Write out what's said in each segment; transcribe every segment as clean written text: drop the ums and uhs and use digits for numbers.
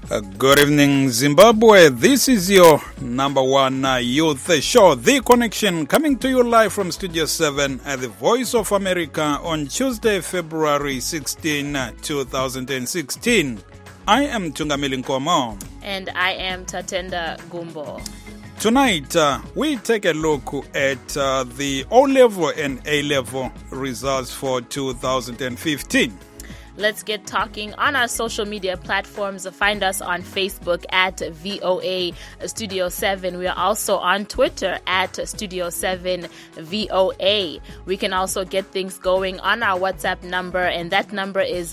Good evening, Zimbabwe. This is your number one youth show, The Connection, coming to you live from Studio 7 at the Voice of America on Tuesday, February 16, 2016. I am Tungamili Nkomo. And I am Tatenda Gumbo. Tonight, we take a look at the O-level and A-level results for 2015. Let's get talking on our social media platforms. Find us on Facebook at VOA Studio 7. We are also on Twitter at Studio 7 VOA. We can also get things going on our WhatsApp number, and that number is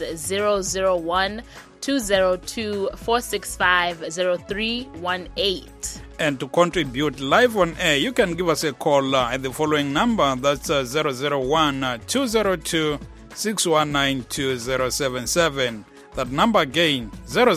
001-202-465-0318. And to contribute live on air, you can give us a call at the following number. That's 001-202 619-2077. That number again,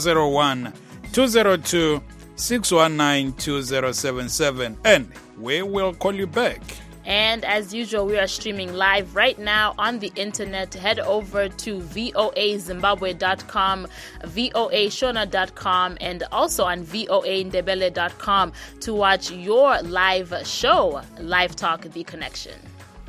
001-202-619-2077. And we will call you back. And as usual, we are streaming live right now on the internet. Head over to voazimbabwe.com, voashona.com, and also on voandebele.com to watch your live show, Live Talk The Connection.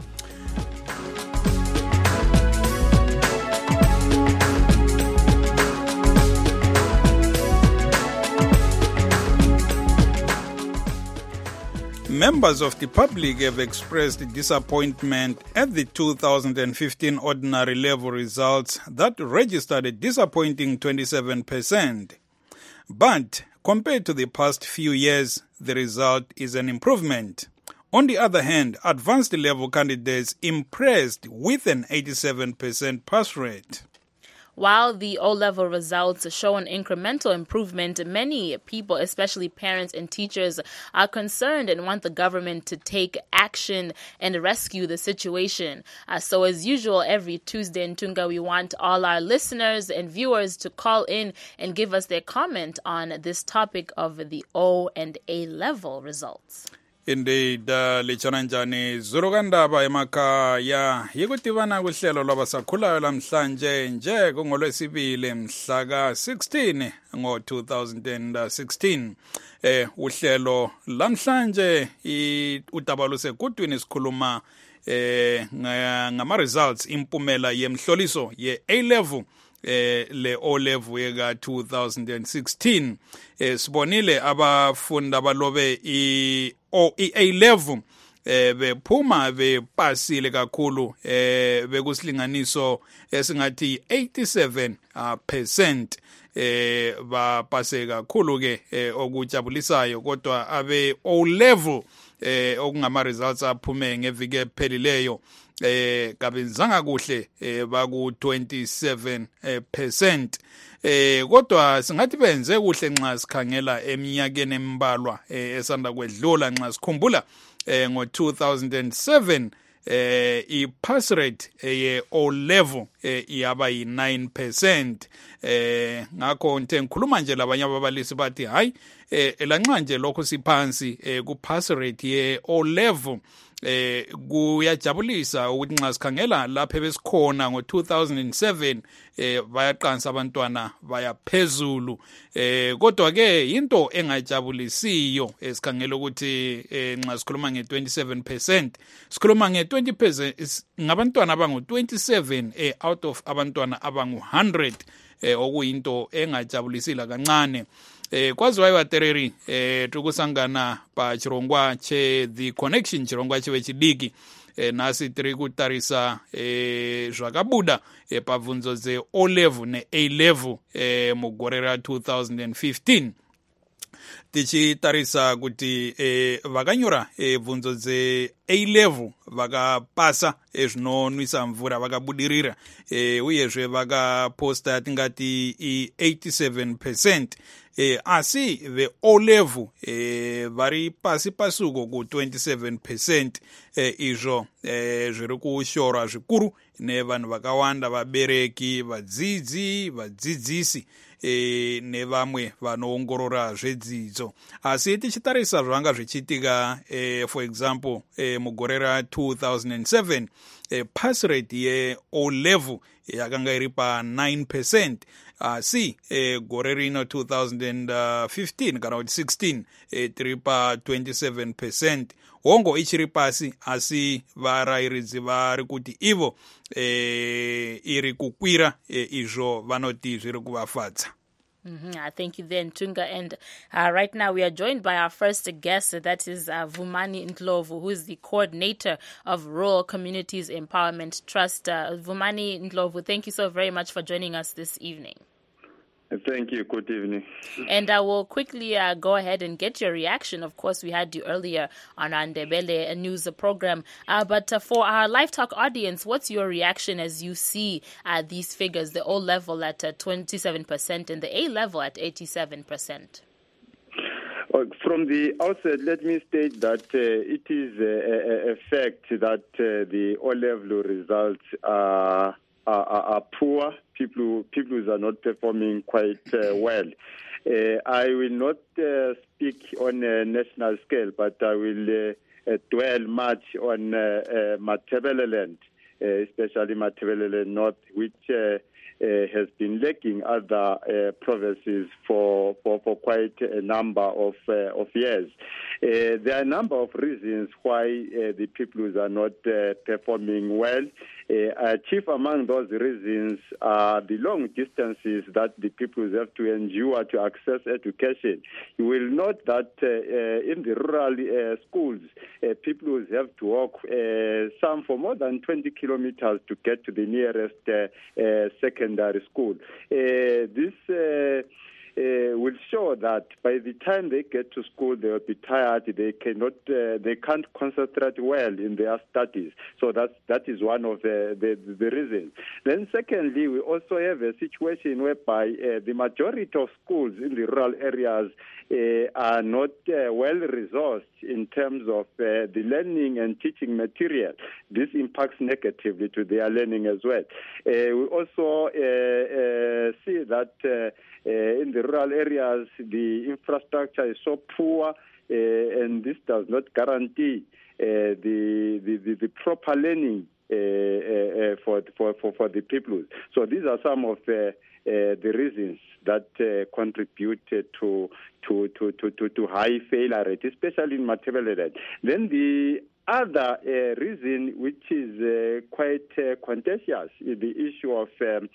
Members of the public have expressed disappointment at the 2015 ordinary level results that registered a disappointing 27%. But compared to the past few years, the result is an improvement. On the other hand, advanced level candidates impressed with an 87% pass rate. While the O-level results show an incremental improvement, many people, especially parents and teachers, are concerned and want the government to take action and rescue the situation. So as usual, every Tuesday in Tunga, we want all our listeners and viewers to call in and give us their comment on this topic of the O and A-level results. Indeed, lichona njani zulu kandaba emakhaya yikutivana kuhlelo lwabasakhulayo lamhlanje nje kungolwesibili mhla ka-16 ngo-2016. Uhlelo lamhlanje udaba lusekudwini sikhuluma ngama-results impumela yemhloliso ye-A-level le O-level yeka 2016. Sibonile abafundi abalobe i-A-level bephuma bepasile kakhulu bekusilinganiso esingathi 87% bapase kakhulu ke okujabulisayo, kodwa abe O-level okungama results aphume ngeviki ephelileyo kabenzanga kuhle baku 27%. Kodwa singathi benze kuhle nxa sikhangela eminyakeni embalwa esanda kwedlula. Nxa sikhumbula ngo-2007 i-pass rate ye O-level iyaba yi-9%. Ngakho nje ngikhuluma nje labanye ababalisi bathi hayi lanxa nje lokho siphansi ku-pass rate ye O-level kuyajabulisa ukuthi nxa sikhangela lapho besikhona ngo-2007 bayaqansa abantwana bayaphezulu. Kodwa ke into engajabulisiyo sikhangela ukuthi nxa sikhuluma nge-27%, sikhuluma nge-20% ngabantwana abangu-27 out of abantwana abangu-100, okuyinto engajabulisila kancane. Kwaziwayo watereri tukusangana pa chirongwa che The Connection, chirongwa chewe chidiki nasi tiri kutarisa zvakabuda pabvunzo ze O-level ne-A-level mugore ra 2015. Tichitarisa kuti vakanyora bvunzo dze A-level vakapasa zvinonwisa mvura vakabudirira, uyezve vakaposta yatingati i-87%. Asi ve-O-level vari pasi pasuko ku 27%. Izvo zviri kushora zvikuru nevanhu vakawanda, vabereki, vadzidzisi nevamwe vanoongorora zvedzidzo. Asi tichitarisa zvanga zvichiitika for example mugore ra 2007 pass rate ye-O level yakanga iri pa 9%. C gore rino 2015 kana kuti 16 tiri pa 27%. Hongo ichiri pasi asi varairidzi vari kuti ivo iri kukwira izvo vanoti zviri kuvafadza. Thank you then, Tunga. And right now we are joined by our first guest, that is Vumani Ndlovu, who is the coordinator of Rural Communities Empowerment Trust. Vumani Ndlovu, thank you so very much for joining us this evening. Thank you. Good evening. And I will quickly go ahead and get your reaction. Of course, we had you earlier on our Ndebele news program. But for our Live Talk audience, what's your reaction as you see these figures, the O level at 27% and the A level at 87%? From the outset, let me state that it is a fact that the O level results are poor. People are not performing quite well. I will not speak on a national scale, but I will dwell much on Matabeleland, especially Matabeleland North, which has been lacking other provinces for quite a number of years. There are a number of reasons why the peoples are not performing well. Chief among those reasons are the long distances that the peoples have to endure to access education. You will note that in the rural schools, peoples have to walk some for more than 20 kilometers to get to the nearest secondary school. This will show that by the time they get to school, they will be tired. They can't concentrate well in their studies. So that is one of the reasons. Then secondly, we also have a situation whereby the majority of schools in the rural areas are not well resourced in terms of the learning and teaching material. This impacts negatively to their learning as well. We also see that in the rural areas, the infrastructure is so poor, and this does not guarantee the proper learning for the people. So these are some of the reasons that contribute to high failure rate, especially in Matabeleland. Then the other reason, which is quite contentious, is the issue of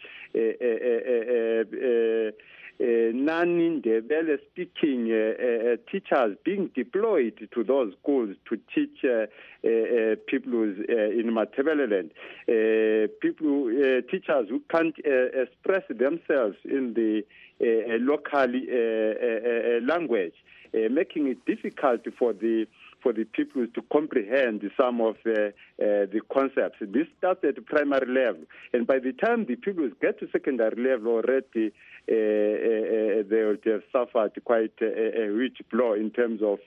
non-Ndebele speaking teachers being deployed to those schools to teach peoples in Matabeleland. Teachers who can't express themselves in the local language, making it difficult for the people to comprehend some of the concepts. This starts at the primary level, and by the time the people get to secondary level already, they would have suffered quite a huge blow in terms of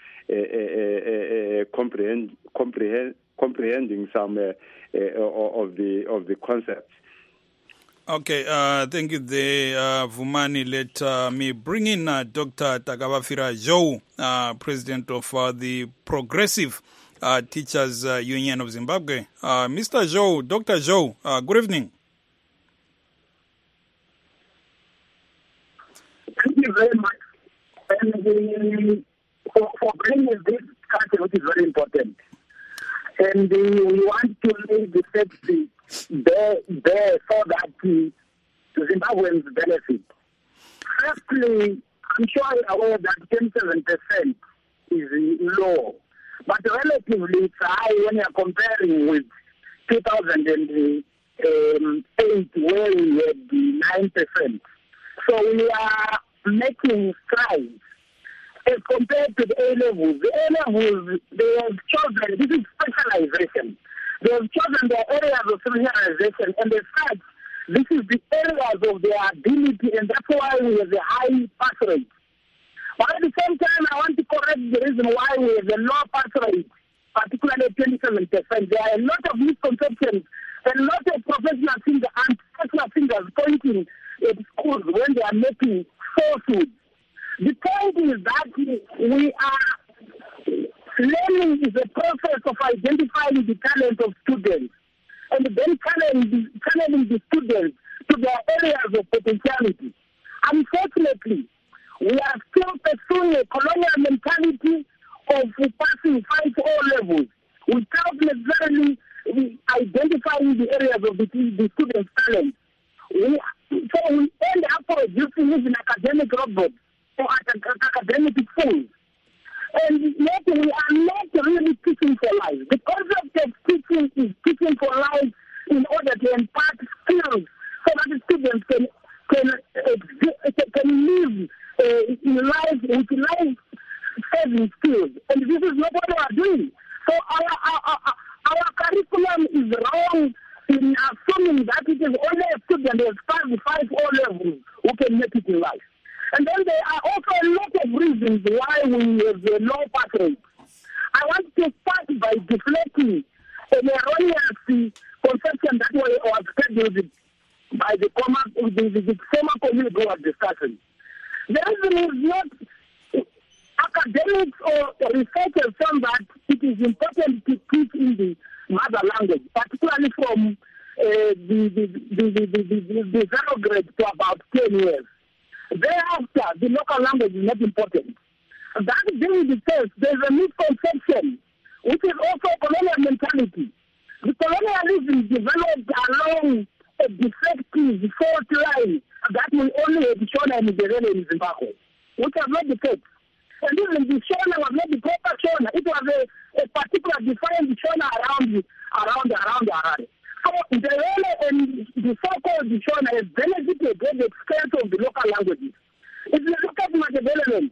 comprehending some of the concepts. Okay, thank you there, Vumani. Let me bring in Dr. Takabafira Zhou, President of the Progressive Teachers Union of Zimbabwe. Mr. Zhou, Dr. Zhou, good evening. Thank you very much. And for bringing this discussion, which is very important. And we want to make the safety there so that Zimbabweans benefit. Firstly, I'm sure you're aware that 27% is low, but relatively it's high when you're comparing with 2008, where we had the 9%. So we are making strides. As compared to the A-levels, they have chosen, this is specialization. They have chosen their areas of specialization, and in fact, this is the areas of their ability, and that's why we have a high pass rate. But at the same time, I want to correct the reason why we have a low pass rate, particularly 27%. There are a lot of misconceptions and a lot of professional fingers pointing at schools when they are making falsehoods. The point is that we are learning is a process of identifying the talent of students. and then channeling the students to their areas of potentiality. Unfortunately, we are still pursuing a colonial mentality of passing 5 O-levels without necessarily identifying the areas of the students' talent. So we end up producing even academic robots or academic fools. And yet we are not really teaching for life. The concept of teaching is teaching for life in order to impart skills so that the students can live in life with life-saving skills. And this is not what we are doing. So our curriculum is wrong in assuming that it is only a student who has passed 5 O-levels who can make it in life. And then there are also a lot of reasons why we have a low pass rate. I want to start by deflecting an erroneous conception that was scheduled by the former colleague who was discussing. The reason is not academics or researchers found that it is important to teach in the mother language, particularly from the 0 grade to about 10 years. Thereafter, the local language is not important. That being the case, there is a misconception, which is also colonial mentality. The colonialism developed along a defective fault line that will only have Shona and Ndebele in Zimbabwe, which was not the case. And even the Shona was not the proper Shona. It was a particular defined Shona around Harare. So Ndebele and the so-called Shona have benefited at the expense of the local languages. If you look at Matabeleland,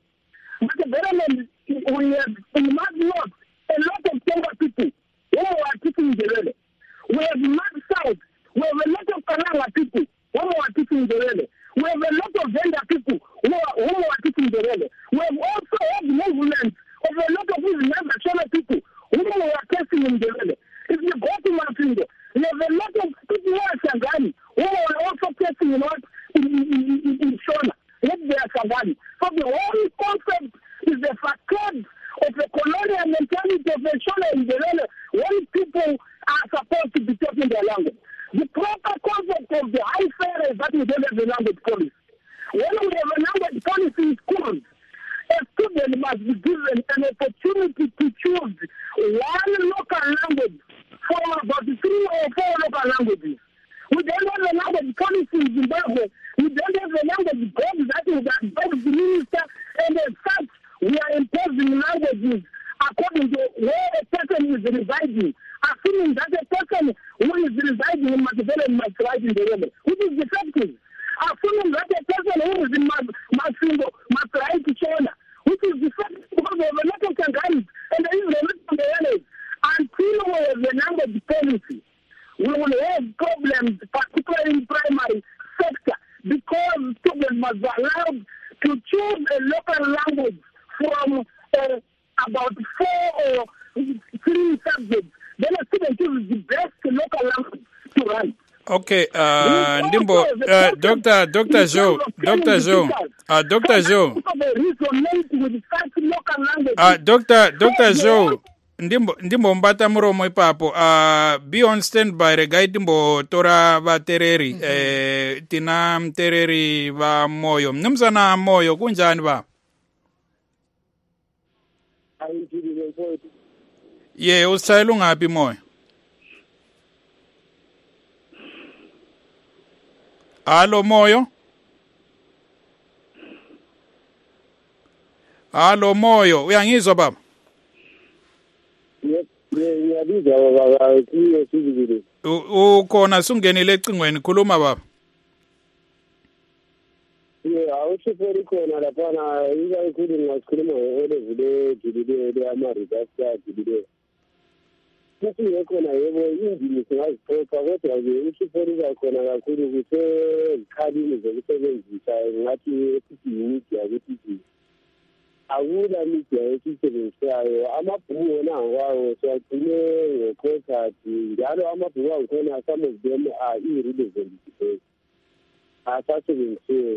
we have in North a lot of Tonga people who are teaching Ndebele. We have Mad South, we have a lot of Kananga people who are teaching Ndebele. We have a lot of Venda people who are teaching Ndebele. We have also had movements of a lot of these Shona people who are teaching in Ndebele. If you go to Mafindo, we have a lot of people who are Sangani who are also teaching in Shona. Let they are Sangani. So the whole concept is a facade of a colonial mentality of a Shona in Ndebele when people are supposed to be talking their language. The proper concept of the high fair is that we don't have a language policy. When we have a language policy in schools, a student must be given an opportunity to choose one local language for about 3 or 4 local languages. We don't have a language policy in Zimbabwe. We don't have a language board that the minister, and as such, we are imposing languages according to where a person is residing, assuming that a person who is residing in Matabele must write in Ndebele, which is defective. Assuming that a person who is in Mafindo must write Shona, which is defective because we have a lot of Sangani and there is a lot of Ndebele. Until we have a language policy, we will have problems, particularly in primary sector, because students must be allowed to choose a local language from about 4 or 3 subjects. Then a student chooses the best local language to write. Okay, Ndimbo, Dr. Joe, Dr. Joe, Ndimbo mbata muromo ipapo, be on standby regai Ndimbo tora vatereri, tina mtereri va moyo, mnumzana moyo, kunjani va? Ye, usayelu ngapi moyo? Alo moyo? Alo moyo, uyangizwa baba? Ngiyabizwa baba, sizibili. Ukhona sungenile ecingweni, khuluma baba. Awushiferi khona laphana ikakhulu ngasikhuluma ngolevule jilile ama-reductor jilile. Futhi ngekhona yebo indimi singazixoxa kodwa-ke ushiferi kakhona kakhulu kusezikhalini zokusebenzisa ngathi esithi media ukuthi akula media esisebenzisayo amabhuku wona ngokwawo siwagcine ngecontact njalo amabhuku angikhona some of them are irrelevant today asasebenzisiwe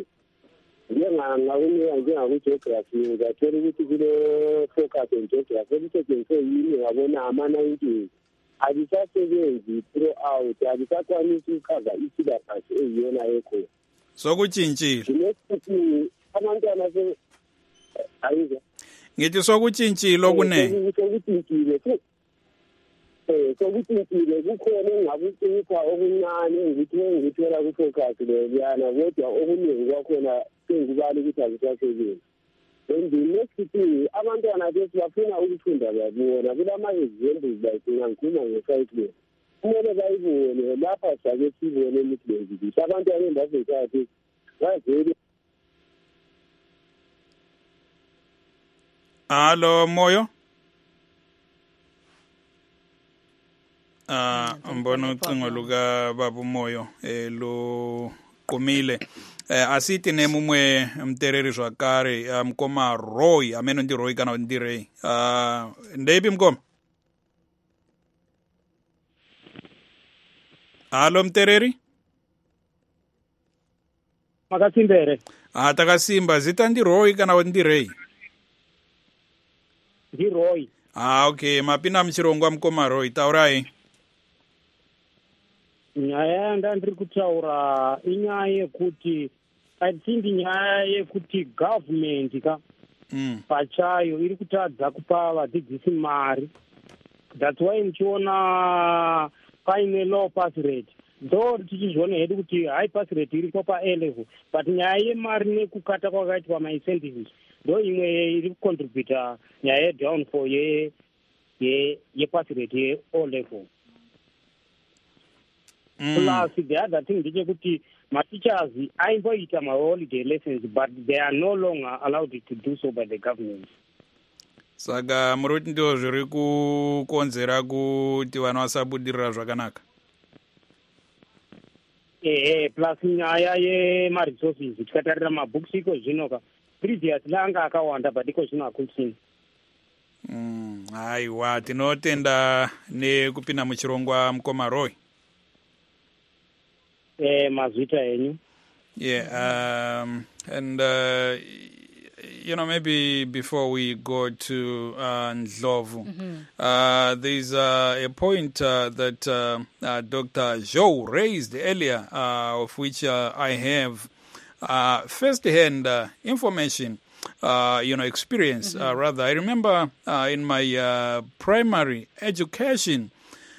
njengaku-geography ngathola ukuthi kule focus on geography elisetshenziswe yini ngabona ama-90 hatisasevenzi throughout, hatisakwanisi kukhava isilabhasi eziyona yekho. Sokutshintshile. Ngesikuthi abantwana ayizwa. Ngithi sokutshintshile okunene. Sokutshintshile kukhona engakucipha okuncane engithola kufocus leyana, kodwa okuningi kwakhona sengibala ukuthi akusasebenzi. And the next thing, abantwana bethu bafuna ukufunda babona kulama-examples like ngikhuluma nge-cycling. Kumele bayibone lapha sake sibone ukuthi abantwana embafesathi bazeli. Hello, Moyo. Mbona ucingo luka baba Moyo lo qumile. Asithi nemumwe mtereri zwakare mkoma Roy ameno ndi Roy kana ndi Ray. Ndebi mkoma. Hello mtereri. Makasimbere. Takasimba zita ndi Roy kana ndi Ray. Ndi Roy. Okay, mapina mchirongwa mkoma Roy taurai. Nyaya ndandiri kutaura inyaya yekuti atindi nyaya yekuti government pachayo iri kutadza kupa vadzidzisi mari. That's why muchiona paine low pass rate. Ndo tichizviona hedu kuti high pass rate iripo pa-A level, but nyaya yemari nekukata kwakaitwa ma-incentives ndo imwe iri kucontributa nyaya yedownfall yepass rate ye-O level. Plus the other thing ndechekuti ma-teachers aimboita ma-holiday lessons, but they are no longer allowed to do so by the government. Saka muruti ndio zviri kukonzera kuti vana vasabudirira zvakanaka. Plus nyaya yema-resources tikatarira mabooks iko zvino ka previously anga akawanda but iko zvino hakusina. Aiwa tinotenda nekupinda muchirongwa mkoma Roy. Mazvita enyu. Yeah, and maybe before we go to Ndlovu, there's a point that Dr. Joe raised earlier, of which I have first-hand information, experience. Rather, I remember in my primary education.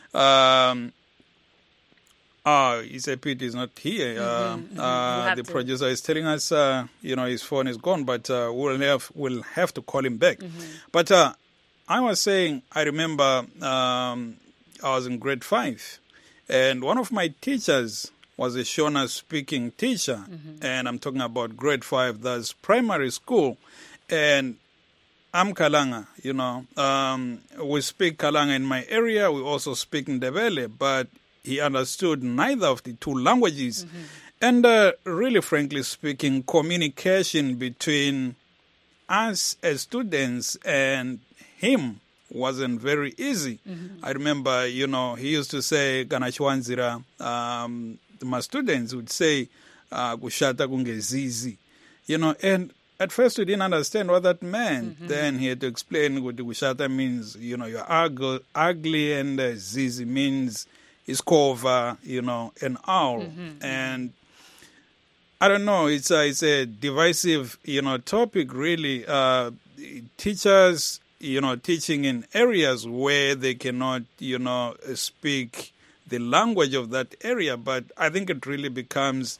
It's a pity he's not here. The producer is telling us, his phone is gone, but we'll have to call him back. But I was saying, I remember I was in grade 5, and one of my teachers was a Shona speaking teacher, and I'm talking about grade 5, that's primary school, and I'm Kalanga, we speak Kalanga in my area, we also speak Ndebele, but he understood neither of the two languages. And really, frankly speaking, communication between us as students and him wasn't very easy. I remember, he used to say, Ganachwanzira, my students would say, Gushata kungezizi, and at first we didn't understand what that meant. Then he had to explain what Gushata means, you're ugly, and zizi means is cover, an owl. And I don't know, it's a divisive, topic really. Teachers, teaching in areas where they cannot, speak the language of that area. But I think it really becomes,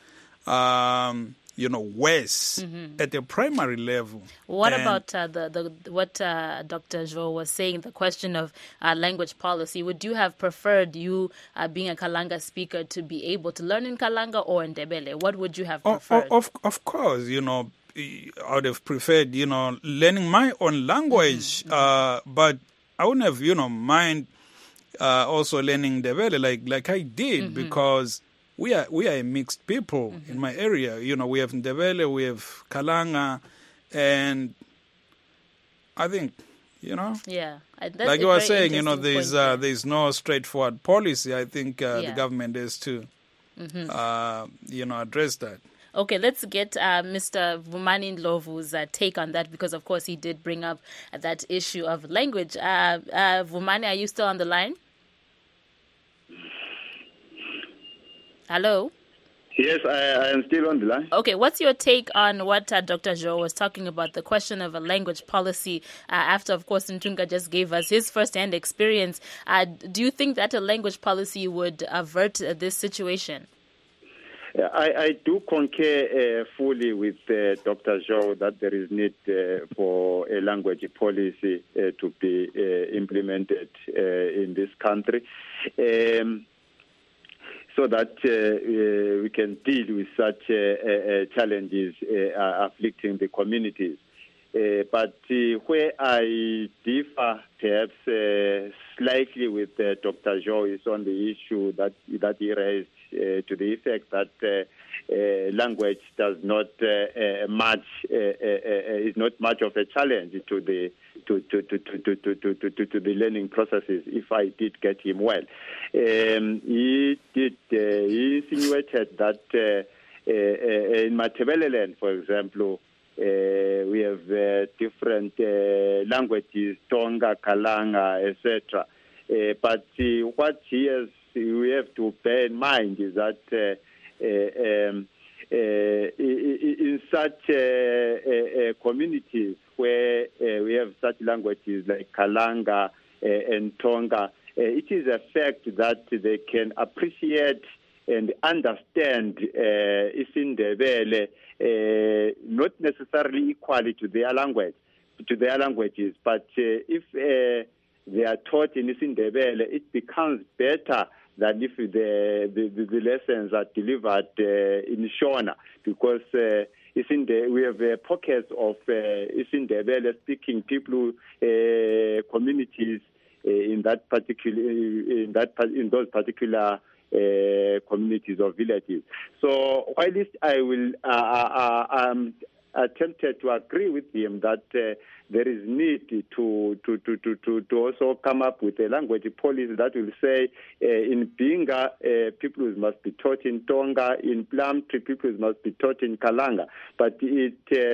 worse at the primary level. What about what Dr. Jo was saying, the question of language policy? Would you have preferred being a Kalanga speaker to be able to learn in Kalanga or in Ndebele? What would you have preferred? Of course, I would have preferred, learning my own language, but I wouldn't have, mind also learning Ndebele like I did, because we are a mixed people in my area. We have Ndebele, we have Kalanga, and I think, Yeah. Like you were saying, there's no straightforward policy. I think the government has to, address that. Okay, let's get Mr. Vumani Ndlovu's take on that, because, of course, he did bring up that issue of language. Vumani, are you still on the line? Hello? Yes, I am still on the line. Okay, what's your take on what Dr. Joe was talking about, the question of a language policy, after, of course, Ntunga just gave us his first-hand experience? Do you think that a language policy would avert this situation? I do concur fully with Dr. Joe that there is need for a language policy to be implemented in this country. So that we can deal with such challenges afflicting the communities. But where I differ perhaps slightly with Dr. Joe is on the issue that he raised to the effect that language does not is not much of a challenge to the learning processes, if I did get him well. He insinuated that in Matabeleland, for example, we have different languages, Tonga, Kalanga, etc. But what we have to bear in mind is that in such communities where we have such languages like Kalanga and Tonga, it is a fact that they can appreciate and understand isiNdebele not necessarily equally to their languages, but if they are taught in isiNdebele, it becomes better than if the lessons are delivered in Shona, because we have pockets of isiNdebele speaking people, communities in those particular communities or villages. So while I will attempted to agree with him that there is need to also come up with a language policy that will say in Binga, people must be taught in Tonga, in Plumtree, people must be taught in Kalanga. But it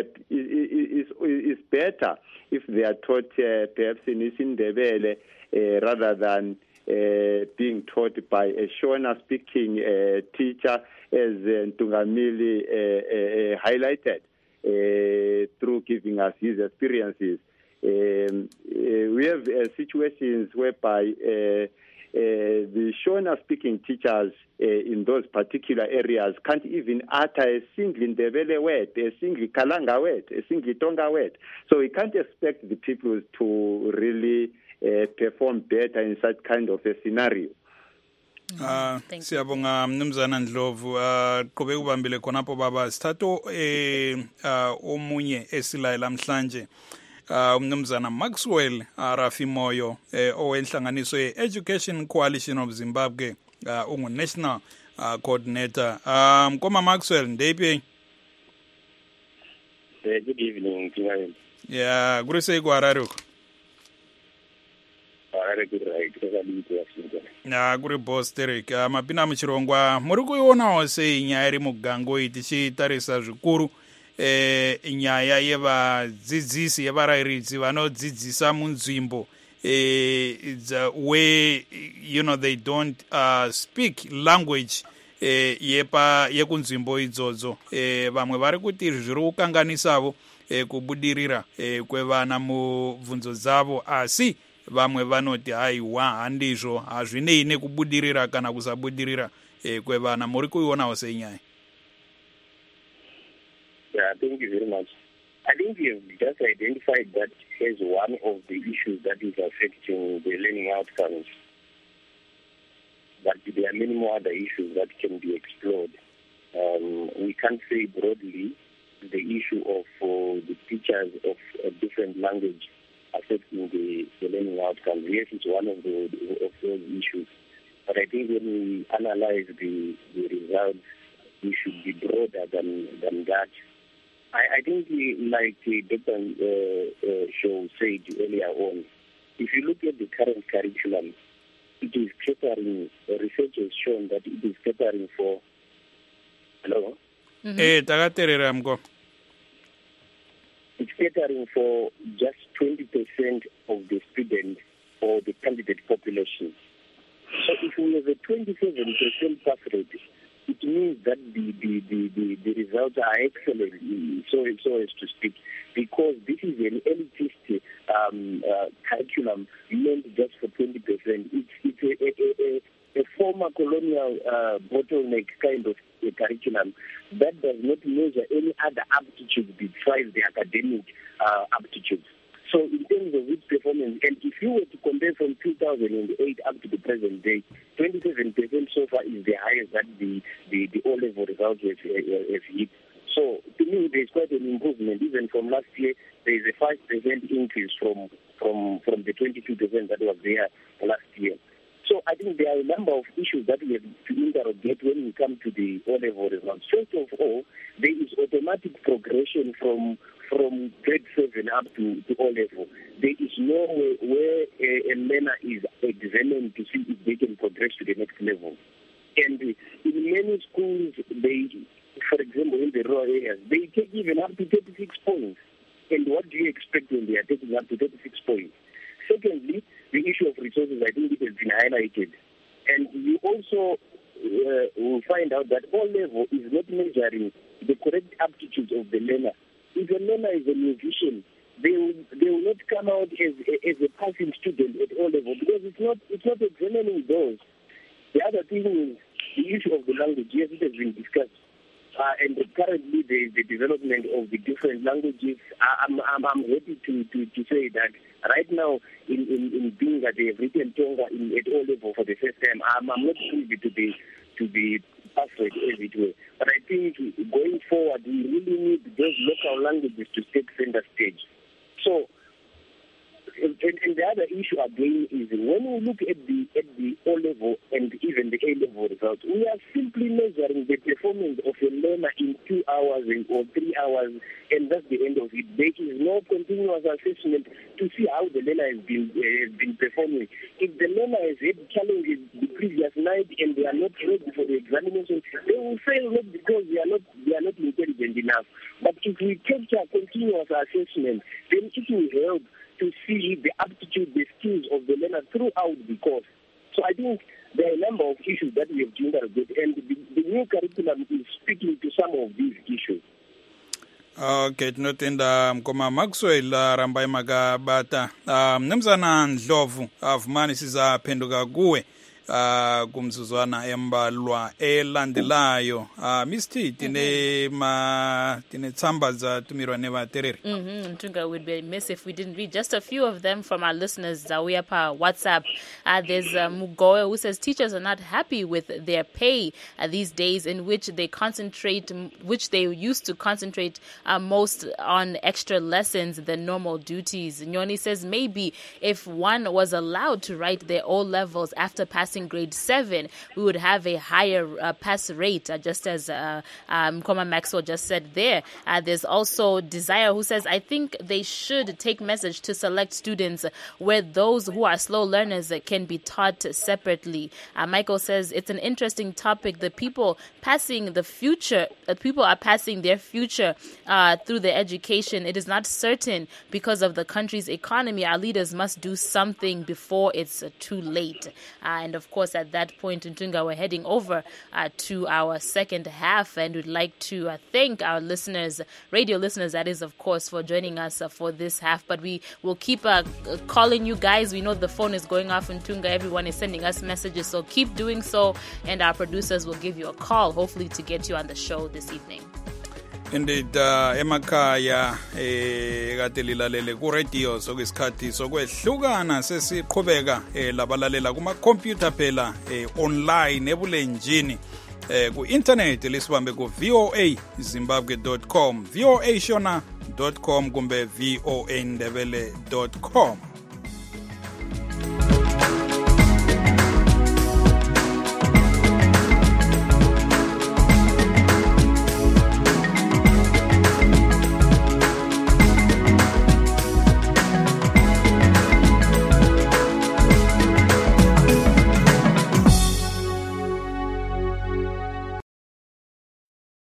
is better if they are taught perhaps in isiNdebele rather than being taught by a Shona-speaking teacher, as Ntungamili highlighted, through giving us his experiences. We have situations whereby the Shona-speaking teachers in those particular areas can't even utter a single Ndebele word, a single Kalanga word, a single Tonga word. So we can't expect the people to really perform better in such kind of a scenario. Siyabonga Mnumzana Ndlovu, qobe ubambile khonapho baba sithatho omunye esilayela namhlanje Mnumzana Maxwell Rafi Moyo owenhlanganiso Education Coalition of Zimbabwe, ungu national coordinator. Mkoma Maxwell ndephi? Good evening, Tingayeli. Yeah, kurise kuHarare. Na kuri boss Derek, mapina muchirongwa muri kuionawo sei nyaya iri mugango iyi tichitarisa zvikuru nyaya yevadzidzisi yevarairidzi vanodzidzisa munzvimbo where they don't speak language yekunzvimbo idzodzo. Vamwe vari kuti zviri kukanganisavo kubudirira kwevana mubvunzo dzavo, asi vamwe vanoti haiwa handizvo, hazvinei nekubudirira kana kusabudirira kwevana. Muri kuionawo sei nyaya? Yeah, thank you very much. I think you have just identified that as one of the issues that is affecting the learning outcomes. But there are many more other issues that can be explored. We can't say broadly the issue of the teachers of a different language affecting the learning outcomes. Yes, it's one of those issues. But I think when we analyze the results, we should be broader than that. I think, like Dr. Shaw said earlier on, if you look at the current curriculum, it is catering, research has shown that it is catering for... Hello? It's catering for just 20% of the student or the candidate population. So if we have a 27% pass rate, it means that the results are excellent, so as to speak, because this is an elitist curriculum meant just for 20%. It's a former colonial bottleneck kind of curriculum that does not measure any other aptitudes besides the academic aptitudes. So in terms of its performance, and if you were to compare from 2008 up to the present day, 27% so far is the highest that the O-level results have hit. So to me, there's quite an improvement. Even from last year, there is a 5% increase from the 22% that was there last year. So I think there are a number of issues that we have to interrogate when we come to the O-level results. First of all, there is automatic progression from grade 7 up to O-level. There is no way where a learner is examined to see if they can progress to the next level. And in many schools, for example, in the rural areas, they take even up to 36 points. And what do you expect when they are taking up to 36 points? Secondly, the issue of resources, I think it has been highlighted. And you also will find out that O-level is not measuring the correct aptitudes of the learner. If a learner is a musician, they will not come out as a passing student at O-level because it's not examining those. The other thing is the issue of the language. Yes, it has been discussed. And currently the development of the different languages, I'm happy to say that right now in Binga they have written Tonga at O-level for the first time. I'm not privy to the password as it were. But I think going forward we really need those local languages to take center stage. So and the other issue again is when we look at the O-level and even the A-level results, we are simply measuring the performance of a learner in 2 hours or 3 hours, and that's the end of it. There is no continuous assessment to see how the learner has been performing. If the learner has had challenges the previous night and they are not ready for the examination, they will fail not because they are not intelligent enough. But if we capture continuous assessment, then it will help to see the aptitude, the skills of the learner throughout the course. So I think there are a number of issues that we have to interrogate, and the new curriculum is speaking to some of these issues. Okay, tinotenda mkoma Maxwell Rambai Magabata. Mnumzana Ndlovu avumani sizaphenduka kuwe kumzuzwana embalwa elandelayo. Miss T, tine tsamba za tumirwa neva tereri. Ntunga would be remiss if we didn't read just a few of them from our listeners. Zawiyapa WhatsApp. There's Mugoe who says teachers are not happy with their pay these days, in which they used to concentrate most on extra lessons than normal duties. Nyoni says maybe if one was allowed to write their O-levels after passing grade 7, we would have a higher pass rate, just as Mkoma Maxwell just said there. There's also Desire who says, I think they should take message to select students where those who are slow learners can be taught separately. Michael says, it's an interesting topic. The people are passing their future through their education. It is not certain because of the country's economy. Our leaders must do something before it's too late. And of course, at that point, Ntunga, we're heading over to our second half, and we'd like to thank our listeners, radio listeners, that is, of course, for joining us for this half. But we will keep calling you guys. We know the phone is going off in Ntunga. Everyone is sending us messages, so keep doing so, and our producers will give you a call, hopefully, to get you on the show this evening. Indeed, emakhaya kade lilalele ku radio sokwesikhathi sokwehlukana sesiqhubeka labalalela kuma computer phela online ebulenjini ku internet lisibambe ku voazimbabwe.com voashona.com kumbe voandebele.com.